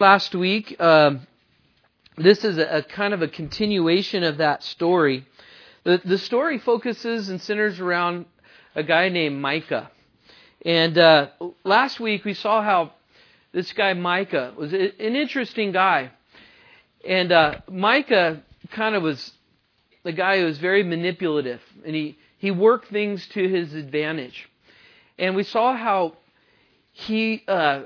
last week, this is a kind of a continuation of that story. The story focuses and centers around a guy named Micah. And last week we saw how this guy Micah was an interesting guy. And Micah kind of was the guy who was very manipulative. And he worked things to his advantage. And we saw how he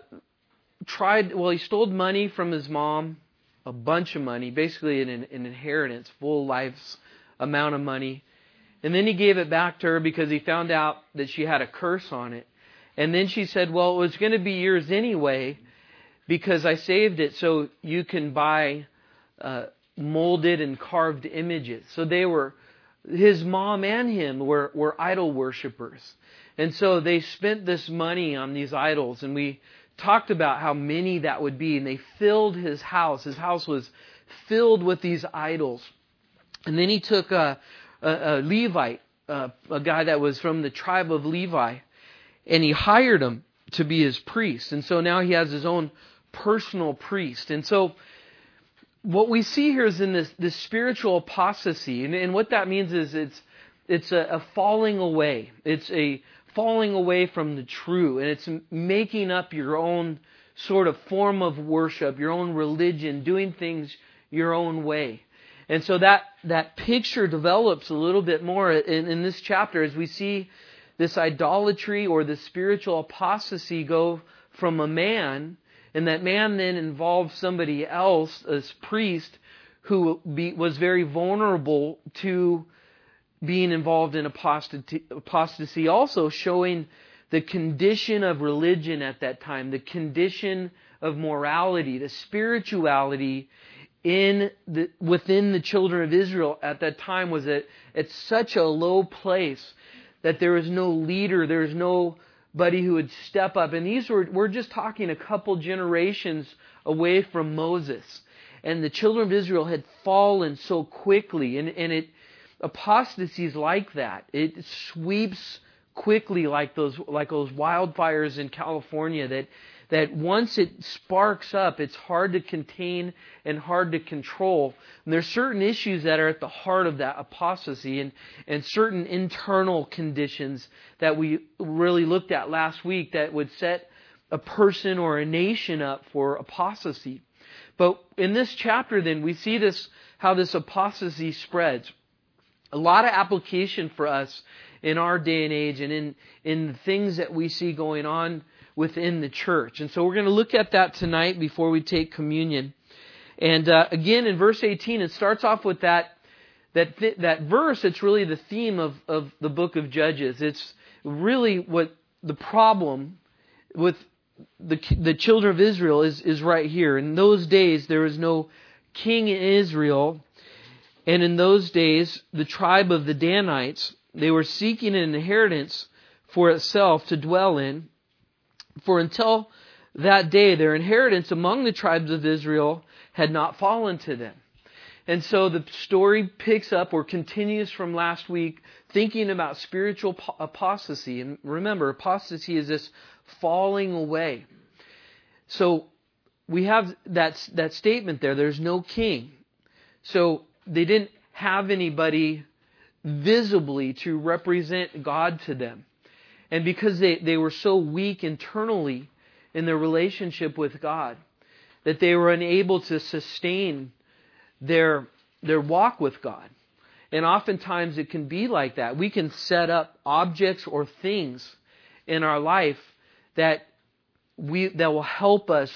he stole money from his mom, a bunch of money, basically an inheritance, full life's amount of money. And then he gave it back to her because he found out that she had a curse on it. And then she said, well, it was going to be yours anyway because I saved it so you can buy molded and carved images. So his mom and him were idol worshipers. And so they spent this money on these idols, and we talked about how many that would be, and they filled his house. His house was filled with these idols. And then he took a Levite, a guy that was from the tribe of Levi, and he hired him to be his priest. And so now he has his own personal priest. And so what we see here is in this spiritual apostasy, and what that means is it's a falling away. It's a falling away from the true, and it's making up your own sort of form of worship, your own religion, doing things your own way. And so that picture develops a little bit more in this chapter as we see this idolatry or the spiritual apostasy go from a man, and that man then involves somebody else, a priest, who was very vulnerable to being involved in apostasy, also showing the condition of religion at that time, the condition of morality, the spirituality within the children of Israel at that time was at such a low place that there was no leader, there was nobody who would step up. And we're just talking a couple generations away from Moses. And the children of Israel had fallen so quickly, and apostasy is like that. It sweeps quickly like those wildfires in California that once it sparks up, it's hard to contain and hard to control. And there's certain issues that are at the heart of that apostasy and certain internal conditions that we really looked at last week that would set a person or a nation up for apostasy. But in this chapter then, we see how this apostasy spreads. A lot of application for us in our day and age and in the things that we see going on within the church. And so we're going to look at that tonight before we take communion. And again, in verse 18, it starts off with that verse. It's really the theme of the book of Judges. It's really what the problem with the children of Israel is right here. In those days, there was no king in Israel. And in those days, the tribe of the Danites, they were seeking an inheritance for itself to dwell in. For until that day, their inheritance among the tribes of Israel had not fallen to them. And so the story picks up or continues from last week, thinking about spiritual apostasy. And remember, apostasy is this falling away. So we have that statement there. There's no king. So they didn't have anybody visibly to represent God to them. And because they were so weak internally in their relationship with God, that they were unable to sustain their walk with God. And oftentimes it can be like that. We can set up objects or things in our life that will help us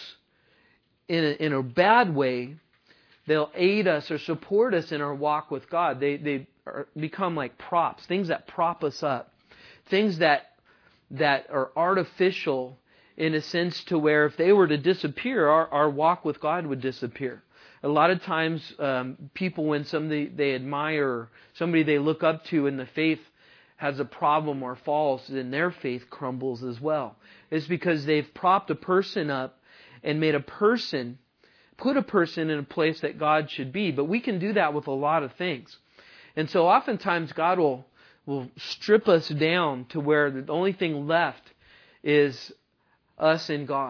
in a bad way. They'll aid us or support us in our walk with God. They become like props, things that prop us up, things that are artificial in a sense to where if they were to disappear, our walk with God would disappear. A lot of times, people, when somebody they admire, or somebody they look up to in the faith has a problem or falls, then their faith crumbles as well. It's because they've propped a person up and put a person in a place that God should be. But we can do that with a lot of things. And so oftentimes God will strip us down to where the only thing left is us and God.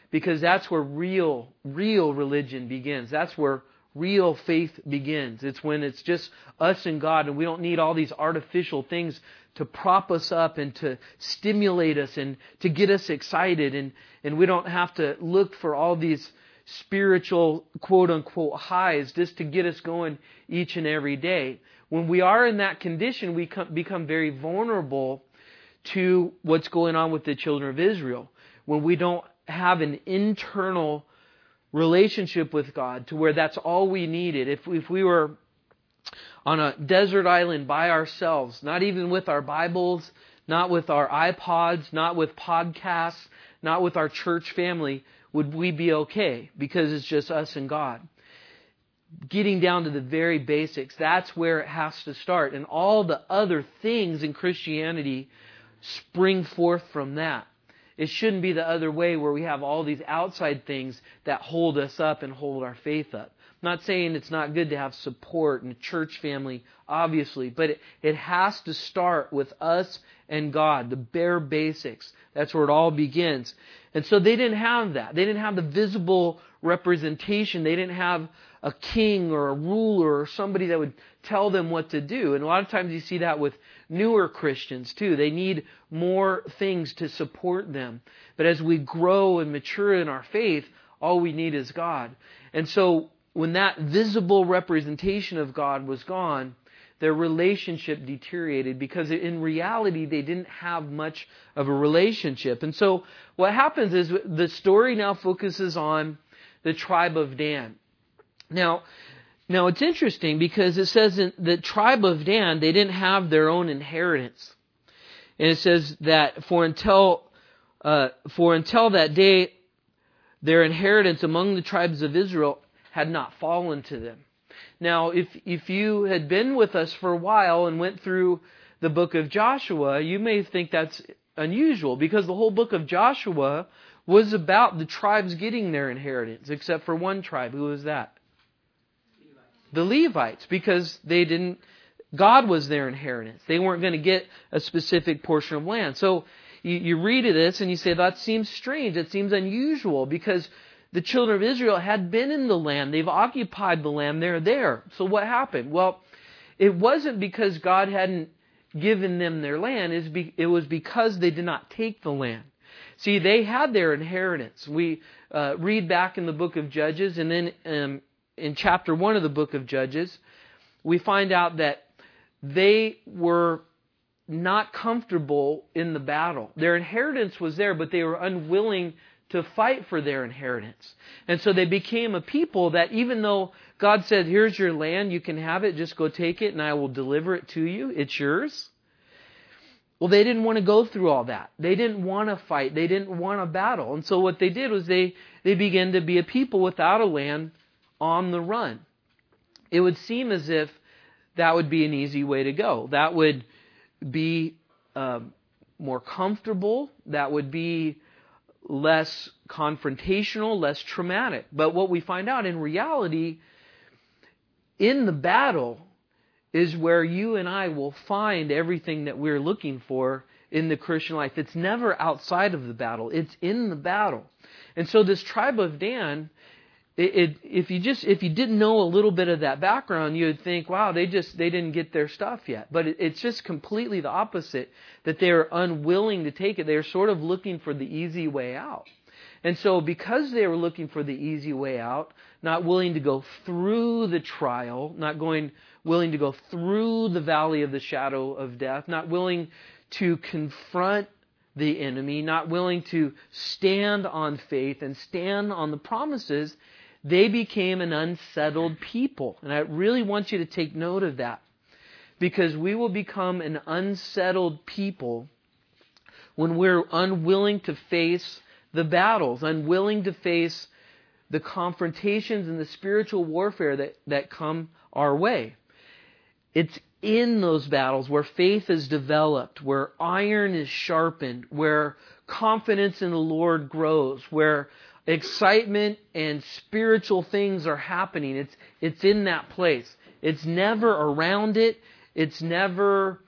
because that's where real religion begins. That's where real faith begins. It's when it's just us and God, and we don't need all these artificial things to prop us up and to stimulate us and to get us excited, and we don't have to look for all these spiritual quote-unquote highs just to get us going each and every day. When we are in that condition, we become very vulnerable to what's going on with the children of Israel. When we don't have an internal relationship with God to where that's all we needed. If we were on a desert island by ourselves, not even with our Bibles, not with our iPods, not with podcasts, not with our church family, would we be okay? Because it's just us and God. Getting down to the very basics, that's where it has to start. And all the other things in Christianity spring forth from that. It shouldn't be the other way where we have all these outside things that hold us up and hold our faith up. I'm not saying it's not good to have support in a church family, obviously, but it has to start with us and God, the bare basics. That's where it all begins. And so they didn't have that. They didn't have the visible representation. They didn't have a king or a ruler or somebody that would tell them what to do. And a lot of times you see that with newer Christians too. They need more things to support them. But as we grow and mature in our faith, all we need is God. And so when that visible representation of God was gone, their relationship deteriorated because in reality they didn't have much of a relationship. And so what happens is the story now focuses on the tribe of Dan. Now it's interesting because it says in the tribe of Dan, they didn't have their own inheritance. And it says that for until that day, their inheritance among the tribes of Israel had not fallen to them. Now, if you had been with us for a while and went through the book of Joshua, you may think that's unusual because the whole book of Joshua was about the tribes getting their inheritance, except for one tribe. Who was that? The Levites, because God was their inheritance. They weren't going to get a specific portion of land. So you read this and you say, that seems strange. It seems unusual because the children of Israel had been in the land. They've occupied the land. They're there. So what happened? Well, it wasn't because God hadn't given them their land. It was because they did not take the land. See, they had their inheritance. We read back in the book of Judges, and then in chapter 1 of the book of Judges, we find out that they were not comfortable in the battle. Their inheritance was there, but they were unwilling to fight for their inheritance. And so they became a people that even though God said, here's your land, you can have it, just go take it and I will deliver it to you, it's yours. Well, they didn't want to go through all that. They didn't want to fight. They didn't want to battle. And so what they did was they began to be a people without a land on the run. It would seem as if that would be an easy way to go. That would be more comfortable. That would be less confrontational, less traumatic. But what we find out in reality, in the battle, is where you and I will find everything that we're looking for in the Christian life. It's never outside of the battle. It's in the battle. And so this tribe of Dan, if you didn't know a little bit of that background, you would think, wow, they didn't get their stuff yet. But it's just completely the opposite, that they're unwilling to take it. They're sort of looking for the easy way out. And so because they were looking for the easy way out, not willing to go through the trial, willing to go through the valley of the shadow of death, not willing to confront the enemy, not willing to stand on faith and stand on the promises, they became an unsettled people. And I really want you to take note of that, because we will become an unsettled people when we're unwilling to face the battles, unwilling to face the confrontations and the spiritual warfare that come our way. It's in those battles where faith is developed, where iron is sharpened, where confidence in the Lord grows, where excitement and spiritual things are happening. It's in that place. It's never around it. It's never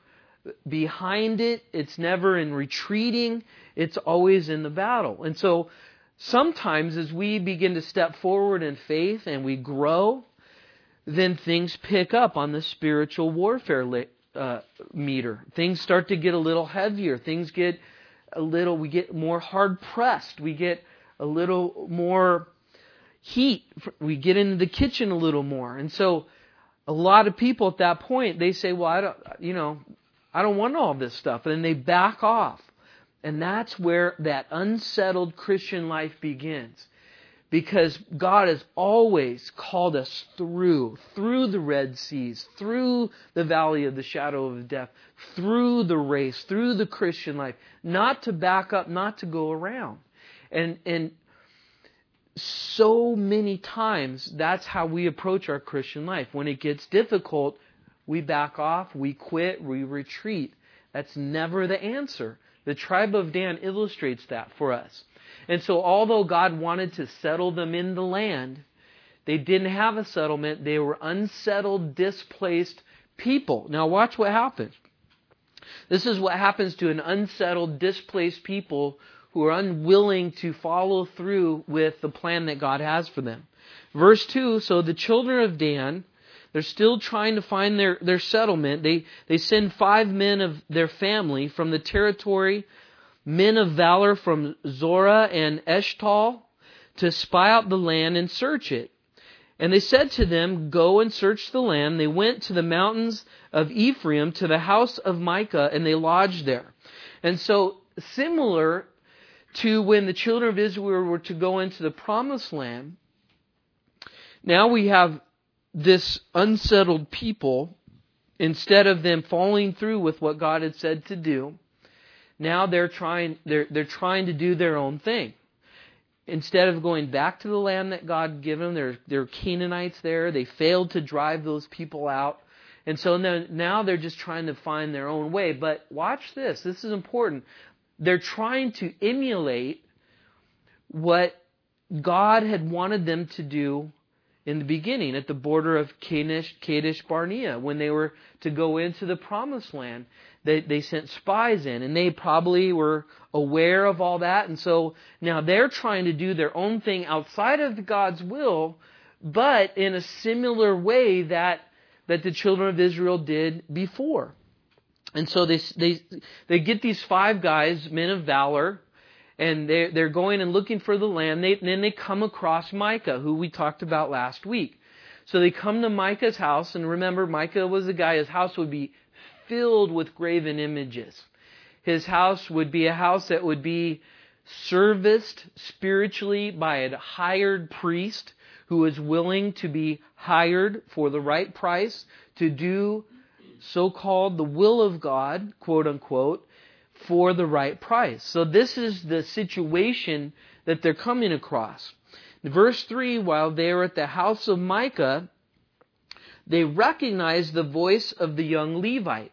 behind it. It's never in retreating. It's always in the battle. And so sometimes as we begin to step forward in faith and we grow, then things pick up on the spiritual warfare meter. Things start to get a little heavier. Things get we get more hard pressed. We get a little more heat. We get into the kitchen a little more. And so a lot of people at that point, they say, well, I don't want all this stuff. And then they back off. And that's where that unsettled Christian life begins. Because God has always called us through the Red Seas, through the valley of the shadow of death, through the race, through the Christian life, not to back up, not to go around. And so many times, that's how we approach our Christian life. When it gets difficult, we back off, we quit, we retreat. That's never the answer. The tribe of Dan illustrates that for us. And so although God wanted to settle them in the land, they didn't have a settlement. They were unsettled, displaced people. Now watch what happens. This is what happens to an unsettled, displaced people who are unwilling to follow through with the plan that God has for them. Verse 2, so the children of Dan, they're still trying to find their settlement. They send 5 men of their family from the territory, men of valor from Zorah and Eshtal, to spy out the land and search it. And they said to them, go and search the land. They went to the mountains of Ephraim, to the house of Micah, and they lodged there. And so, similar to when the children of Israel were to go into the promised land, now we have this unsettled people. Instead of them following through with what God had said to do, now they're trying to do their own thing. Instead of going back to the land that God had given them, there are Canaanites there. They failed to drive those people out. And so now they're just trying to find their own way. But watch this. This is important. They're trying to emulate what God had wanted them to do in the beginning at the border of Kadesh Barnea when they were to go into the promised land. They sent spies in, and they probably were aware of all that. And so now they're trying to do their own thing outside of God's will, but in a similar way that the children of Israel did before. And so they get these 5 guys, men of valor, and they're going and looking for the land. And then they come across Micah, who we talked about last week. So they come to Micah's house, and remember, Micah was a guy, his house would be filled with graven images. His house would be a house that would be serviced spiritually by a hired priest who was willing to be hired for the right price to do so-called the will of God, quote unquote, for the right price. So this is the situation that they're coming across. In verse 3, while they are at the house of Micah, they recognize the voice of the young Levite.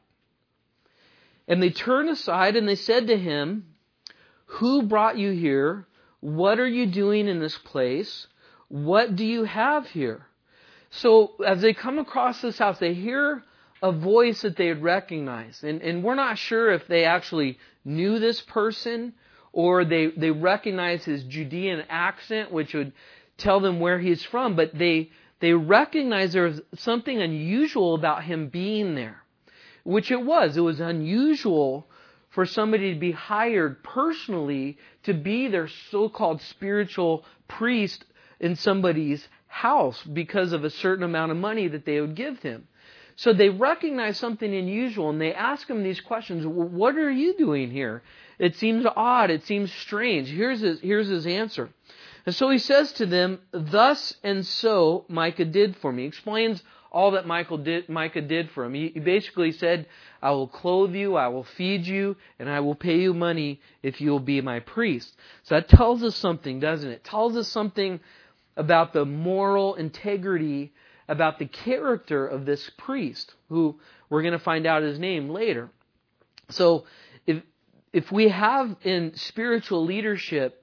And they turned aside and they said to him, who brought you here? What are you doing in this place? What do you have here? So as they come across this house, they hear a voice that they had recognized. And we're not sure if they actually knew this person or they recognize his Judean accent, which would tell them where he's from. But they recognize there was something unusual about him being there. Which it was. It was unusual for somebody to be hired personally to be their so-called spiritual priest in somebody's house because of a certain amount of money that they would give him. So they recognize something unusual and they ask him these questions. What are you doing here? It seems odd. It seems strange. Here's his answer. And so he says to them, thus and so Micah did for me. He explains all that Micah did for him. He basically said, I will clothe you, I will feed you, and I will pay you money if you will be my priest. So that tells us something, doesn't it? It tells us something about the moral integrity, about the character of this priest, who we're going to find out his name later. So if we have in spiritual leadership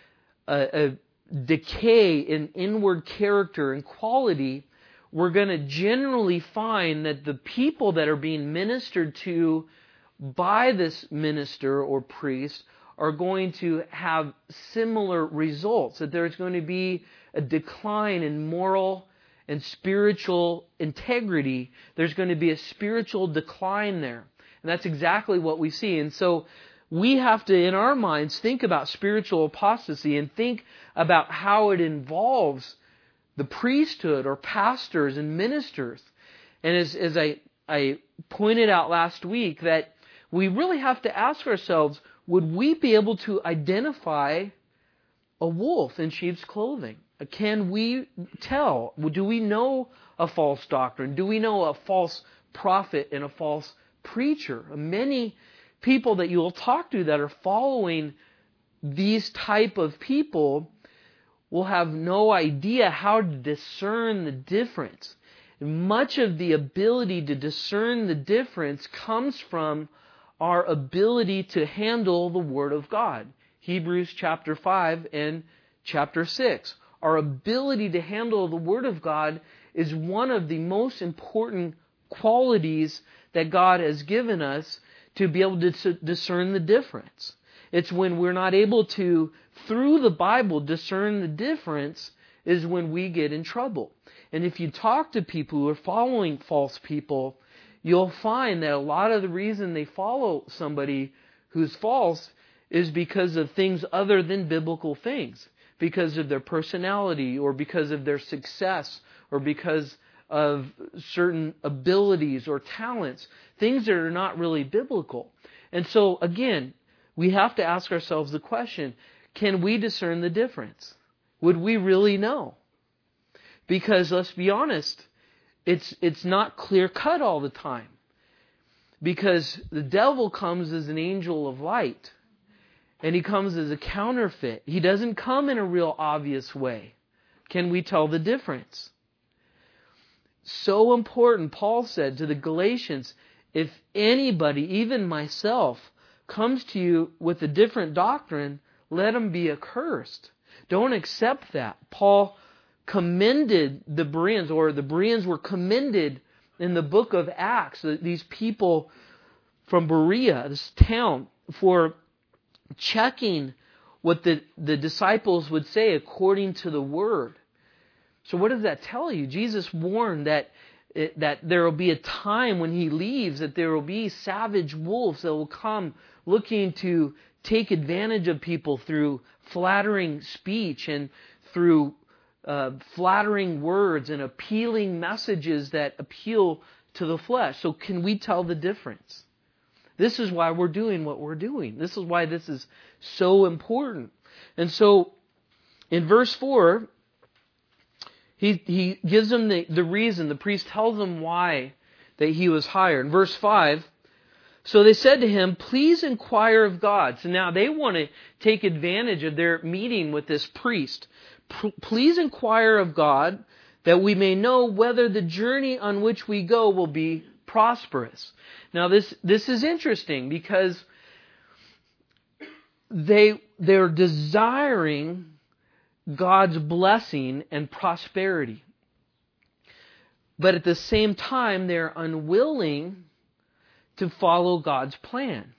a decay in inward character and quality, we're going to generally find that the people that are being ministered to by this minister or priest are going to have similar results, that there's going to be a decline in moral and spiritual integrity. There's going to be a spiritual decline there. And that's exactly what we see. And so we have to, in our minds, think about spiritual apostasy and think about how it involves the priesthood or pastors and ministers. And as I pointed out last week, that we really have to ask ourselves, would we be able to identify a wolf in sheep's clothing? Can we tell? Do we know a false doctrine? Do we know a false prophet and a false preacher? Many people that you will talk to that are following these type of people will have no idea how to discern the difference. Much of the ability to discern the difference comes from our ability to handle the Word of God. Hebrews chapter 5 and chapter 6. Our ability to handle the Word of God is one of the most important qualities that God has given us to be able to discern the difference. It's when we're not able to, through the Bible, discern the difference, is when we get in trouble. And if you talk to people who are following false people, you'll find that a lot of the reason they follow somebody who's false is because of things other than biblical things. Because of their personality, or because of their success, or because of certain abilities or talents. Things that are not really biblical. And so, again, we have to ask ourselves the question, can we discern the difference? Would we really know? Because, let's be honest, it's not clear-cut all the time. Because the devil comes as an angel of light. And he comes as a counterfeit. He doesn't come in a real obvious way. Can we tell the difference? So important, Paul said to the Galatians, if anybody, even myself, comes to you with a different doctrine, let him be accursed. Don't accept that. Paul commended the Bereans, or the Bereans were commended in the book of Acts, these people from Berea, this town, for checking what the disciples would say according to the Word. So what does that tell you? Jesus warned that there will be a time when He leaves, that there will be savage wolves that will come looking to take advantage of people through flattering speech and through flattering words and appealing messages that appeal to the flesh. So can we tell the difference? This is why we're doing what we're doing. This is why this is so important. And so, in verse 4, he gives them the reason. The priest tells them why that he was hired. In verse 5, so they said to him, please inquire of God. So now they want to take advantage of their meeting with this priest. Please inquire of God that we may know whether the journey on which we go will be prosperous. Now this is interesting because they're desiring God's blessing and prosperity. But at the same time, they're unwilling to follow God's plan.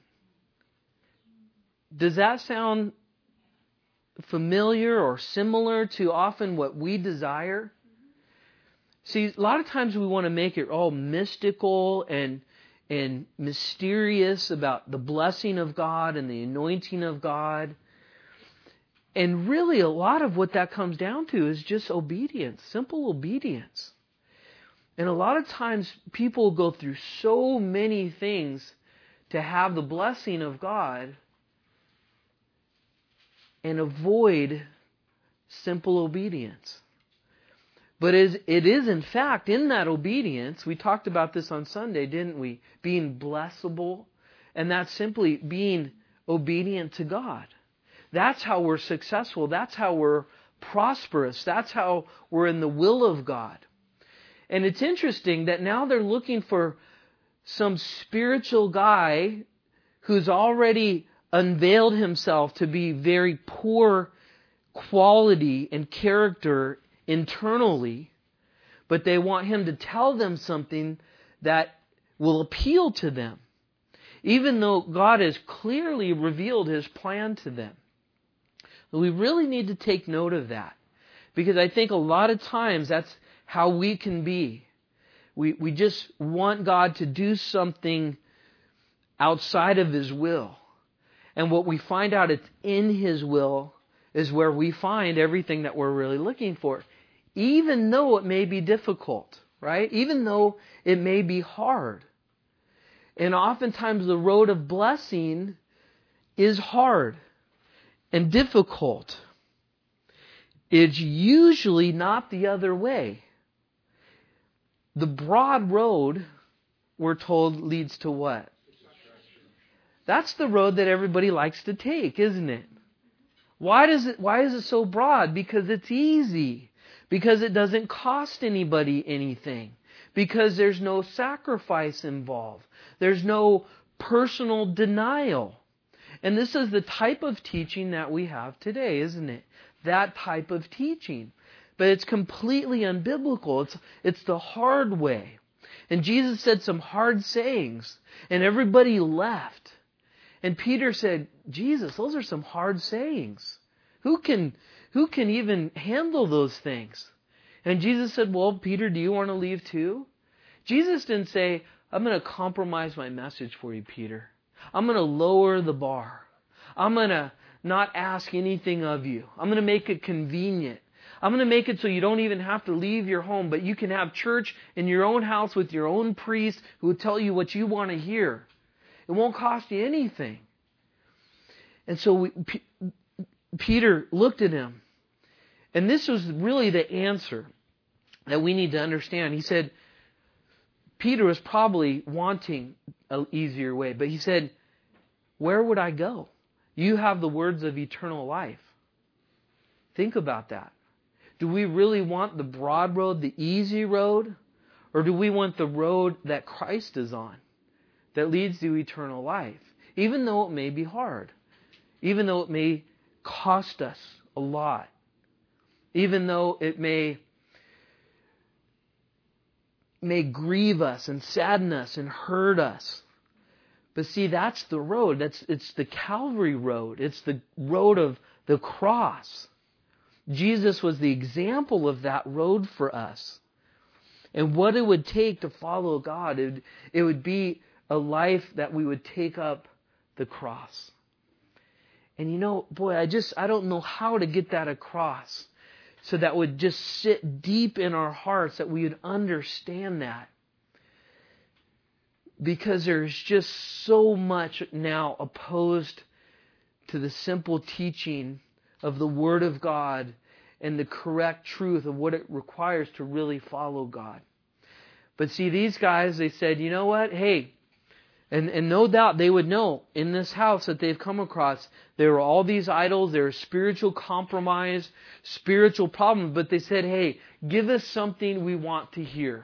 Does that sound familiar or similar to often what we desire? See, a lot of times we want to make it all mystical and mysterious about the blessing of God and the anointing of God. And really a lot of what that comes down to is just obedience, simple obedience. And a lot of times people go through so many things to have the blessing of God and avoid simple obedience. But it is in fact in that obedience, we talked about this on Sunday, didn't we? Being blessable. And that's simply being obedient to God. That's how we're successful. That's how we're prosperous. That's how we're in the will of God. And it's interesting that now they're looking for some spiritual guy who's already unveiled himself to be very poor quality and character internally, but they want him to tell them something that will appeal to them. even though God has clearly revealed His plan to them. We really need to take note of that, because I think a lot of times that's how we can be. We just want God to do something outside of His will. And what we find out it's in His will is where we find everything that we're really looking for. Even though it may be difficult, right? Even though it may be hard. And oftentimes the road of blessing is hard and difficult. It's usually not the other way. The broad road, we're told, leads to what? That's the road that everybody likes to take, isn't it? Why is it so broad? Because it's easy. Because it doesn't cost anybody anything. Because there's no sacrifice involved. There's no personal denial. And this is the type of teaching that we have today, isn't it? That type of teaching. But it's completely unbiblical. It's the hard way. And Jesus said some hard sayings, and everybody left. And Peter said, Jesus, those are some hard sayings. Who can even handle those things? And Jesus said, well, Peter, do you want to leave too? Jesus didn't say, I'm going to compromise my message for you, Peter. I'm going to lower the bar. I'm going to not ask anything of you. I'm going to make it convenient. I'm going to make it so you don't even have to leave your home, but you can have church in your own house with your own priest who will tell you what you want to hear. It won't cost you anything. And so Peter looked at him. And this was really the answer that we need to understand. He said, Peter was probably wanting an easier way. But he said, where would I go? You have the words of eternal life. Think about that. Do we really want the broad road, the easy road? Or do we want the road that Christ is on, that leads to eternal life? Even though it may be hard. Even though it may cost us a lot. Even though it may grieve us and sadden us and hurt us. But see, that's the road. It's the Calvary road. It's the road of the cross. Jesus was the example of that road for us. And what it would take to follow God, it would be a life that we would take up the cross. And you know, boy, I don't know how to get that across so that would just sit deep in our hearts, that we would understand that. Because there's just so much now opposed to the simple teaching of the Word of God and the correct truth of what it requires to really follow God. But see, these guys, they said, you know what? Hey, and no doubt they would know in this house that they've come across, there were all these idols, there was spiritual compromise, spiritual problems, but they said, hey, give us something we want to hear.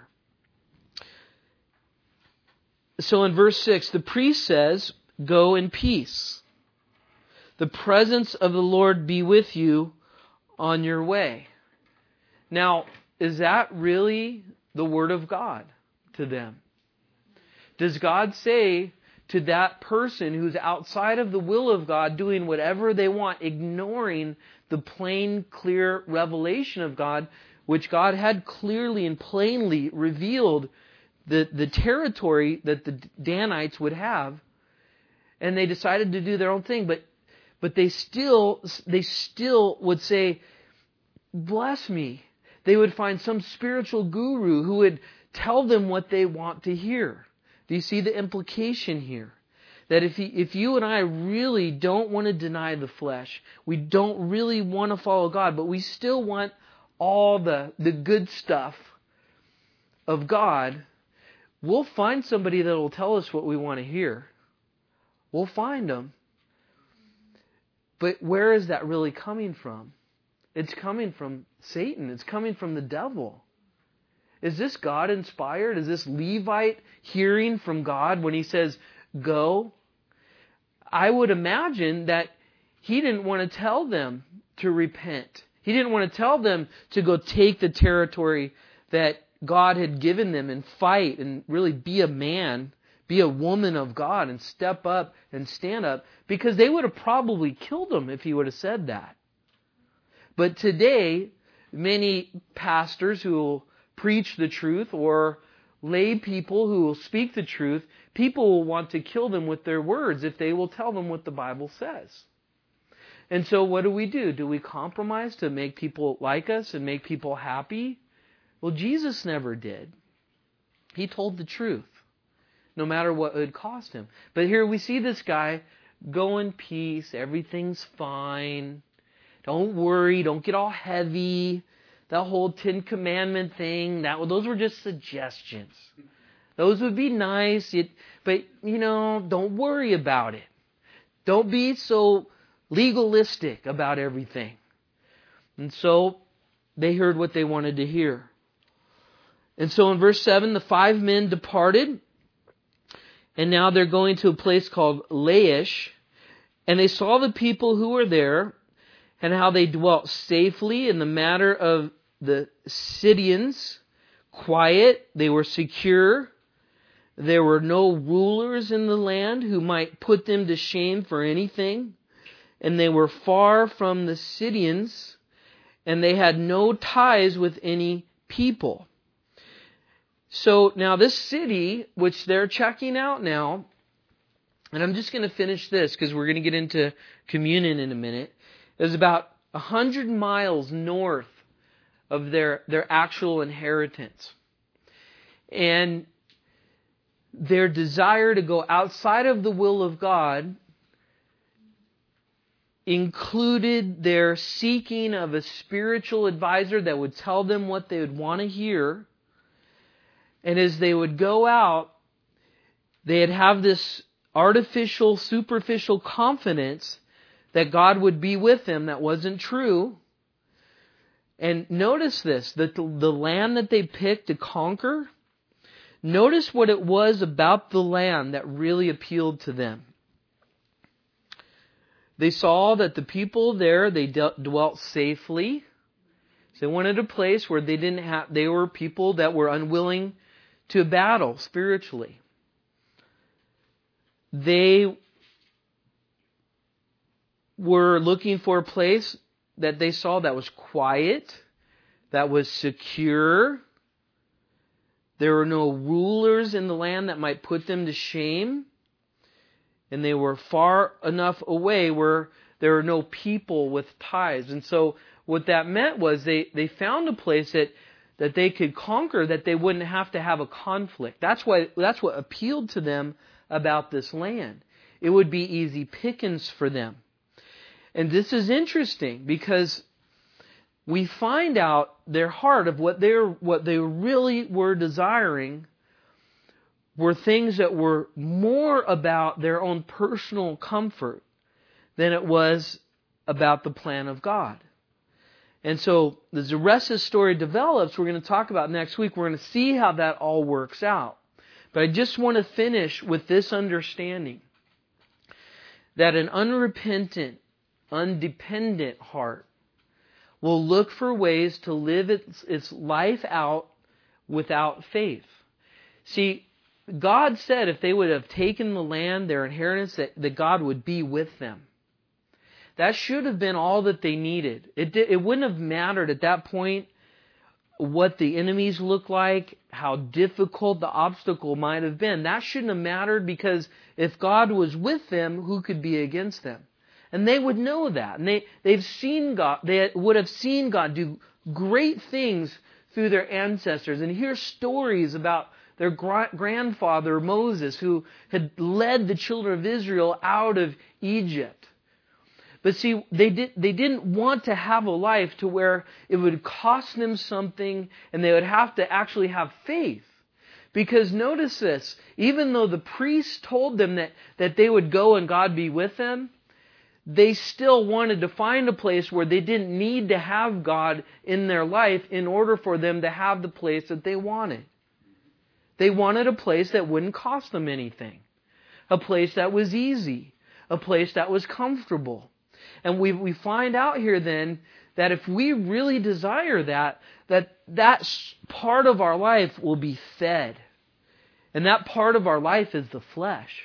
So in verse 6, the priest says, go in peace. The presence of the Lord be with you on your way. Now, is that really the Word of God to them? Does God say to that person who's outside of the will of God, doing whatever they want, ignoring the plain, clear revelation of God, which God had clearly and plainly revealed the territory that the Danites would have, and they decided to do their own thing, but they still would say, bless me. They would find some spiritual guru who would tell them what they want to hear. Do you see the implication here? That if you and I really don't want to deny the flesh, we don't really want to follow God, but we still want all the good stuff of God, we'll find somebody that will tell us what we want to hear. We'll find them. But where is that really coming from? It's coming from Satan. It's coming from the devil. Is this God inspired? Is this Levite hearing from God when he says, go? I would imagine that he didn't want to tell them to repent. He didn't want to tell them to go take the territory that God had given them and fight and really be a man, be a woman of God and step up and stand up, because they would have probably killed him if he would have said that. But today, many pastors who will preach the truth, or lay people who will speak the truth, people will want to kill them with their words if they will tell them what the Bible says. And so what do? Do we compromise to make people like us and make people happy? Well, Jesus never did. He told the truth, no matter what it would cost him. But here we see this guy, go in peace, everything's fine. Don't worry, don't get all heavy. That whole 10 Commandment thing, those were just suggestions. Those would be nice, but don't worry about it. Don't be so legalistic about everything. And so they heard what they wanted to hear. And so in verse 7, the 5 men departed, and now they're going to a place called Laish, and they saw the people who were there, and how they dwelt safely in the matter of the Sidonians, quiet, they were secure. There were no rulers in the land who might put them to shame for anything. And they were far from the Sidonians, and they had no ties with any people. So now this city, which they're checking out now, and I'm just going to finish this because we're going to get into communion in a minute, is about 100 miles north of their actual inheritance. And their desire to go outside of the will of God included their seeking of a spiritual advisor that would tell them what they would want to hear. And as they would go out, they'd have this artificial, superficial confidence that God would be with them. That wasn't true. And notice this, that the land that they picked to conquer, notice what it was about the land that really appealed to them. They saw that the people there, they dwelt safely. So they wanted a place where they were people that were unwilling to battle spiritually. They were looking for a place that they saw that was quiet, that was secure. There were no rulers in the land that might put them to shame. And they were far enough away where there were no people with ties. And so what that meant was they found a place that they could conquer, that they wouldn't have to have a conflict. That's what appealed to them about this land. It would be easy pickings for them. And this is interesting because we find out their heart of what they really were desiring were things that were more about their own personal comfort than it was about the plan of God. And so as the rest of the story develops, we're going to talk about next week, we're going to see how that all works out. But I just want to finish with this understanding that an unrepentant, undependent heart will look for ways to live its life out without faith. See, God said if they would have taken the land, their inheritance, that God would be with them. That should have been all that they needed. It wouldn't have mattered at that point what the enemies looked like, how difficult the obstacle might have been. That shouldn't have mattered, because if God was with them, who could be against them? And they would know that. And they've seen God. They would have seen God do great things through their ancestors, and hear stories about their grandfather Moses, who had led the children of Israel out of Egypt. But see, they didn't want to have a life to where it would cost them something and they would have to actually have faith. Because notice this, even though the priests told them that they would go and God be with them, they still wanted to find a place where they didn't need to have God in their life in order for them to have the place that they wanted. They wanted a place that wouldn't cost them anything. A place that was easy. A place that was comfortable. And we find out here then that if we really desire that part of our life will be fed. And that part of our life is the flesh.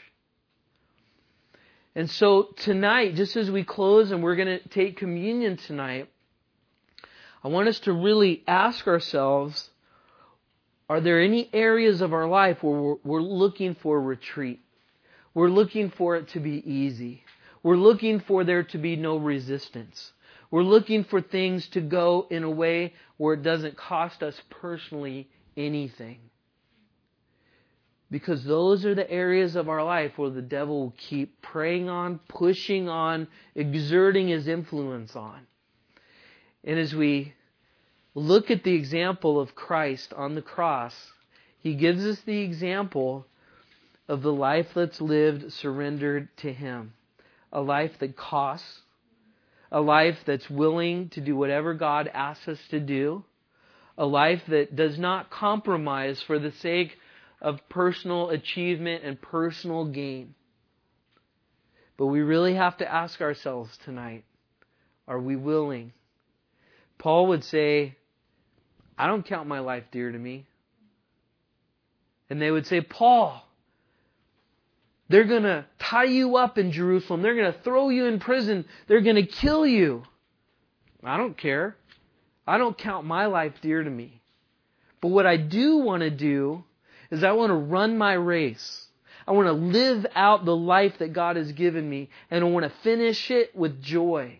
And so tonight, just as we close and we're going to take communion tonight, I want us to really ask ourselves, are there any areas of our life where we're looking for retreat? We're looking for it to be easy. We're looking for there to be no resistance. We're looking for things to go in a way where it doesn't cost us personally anything. Because those are the areas of our life where the devil will keep preying on, pushing on, exerting his influence on. And as we look at the example of Christ on the cross, He gives us the example of the life that's lived surrendered to Him. A life that costs. A life that's willing to do whatever God asks us to do. A life that does not compromise for the sake of personal achievement and personal gain. But we really have to ask ourselves tonight, are we willing? Paul would say, I don't count my life dear to me. And they would say, Paul, they're going to tie you up in Jerusalem. They're going to throw you in prison. They're going to kill you. I don't care. I don't count my life dear to me. But what I do want to do is I want to run my race. I want to live out the life that God has given me. And I want to finish it with joy.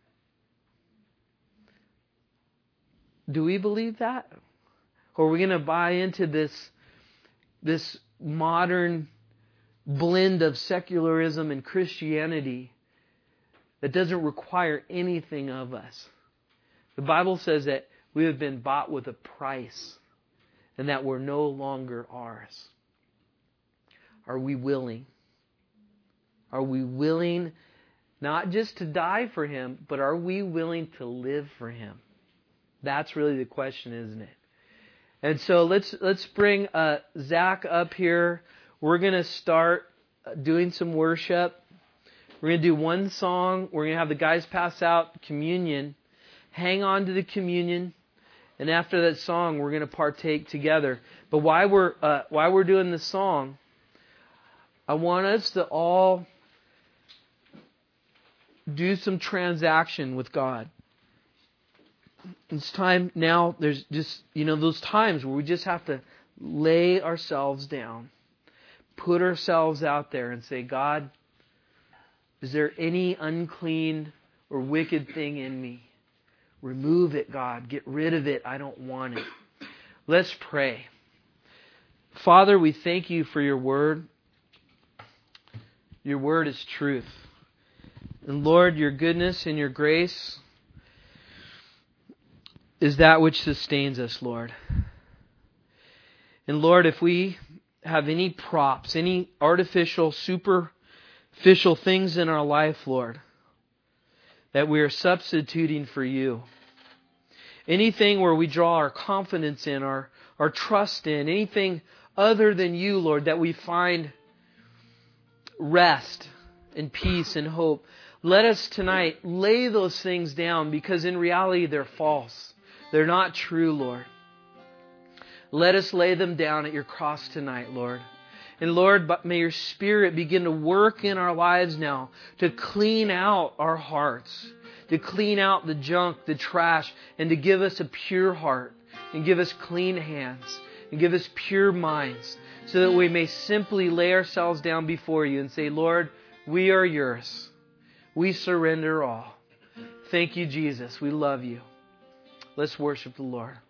Do we believe that? Or are we going to buy into this modern blend of secularism and Christianity that doesn't require anything of us? The Bible says that we have been bought with a price and that we're no longer ours. Are we willing? Are we willing not just to die for Him, but are we willing to live for Him? That's really the question, isn't it? And so let's bring Zach up here. We're going to start doing some worship. We're going to do one song. We're going to have the guys pass out communion. Hang on to the communion. And after that song, we're going to partake together. But while we're doing the song, I want us to all do some transaction with God. It's time now, there's just, those times where we just have to lay ourselves down, put ourselves out there and say, God, is there any unclean or wicked thing in me? Remove it, God. Get rid of it. I don't want it. Let's pray. Father, we thank You for Your Word. Your Word is truth. And Lord, Your goodness and Your grace is that which sustains us, Lord. And Lord, if we have any props, any artificial, superficial things in our life, Lord, that we are substituting for You, anything where we draw our confidence in, our trust in, anything other than You, Lord, that we find rest and peace and hope, let us tonight lay those things down, because in reality they're false. They're not true, Lord. Let us lay them down at Your cross tonight, Lord. And Lord, may Your Spirit begin to work in our lives now to clean out our hearts, to clean out the junk, the trash, and to give us a pure heart, and give us clean hands, and give us pure minds, so that we may simply lay ourselves down before You and say, Lord, we are Yours. We surrender all. Thank You, Jesus. We love You. Let's worship the Lord.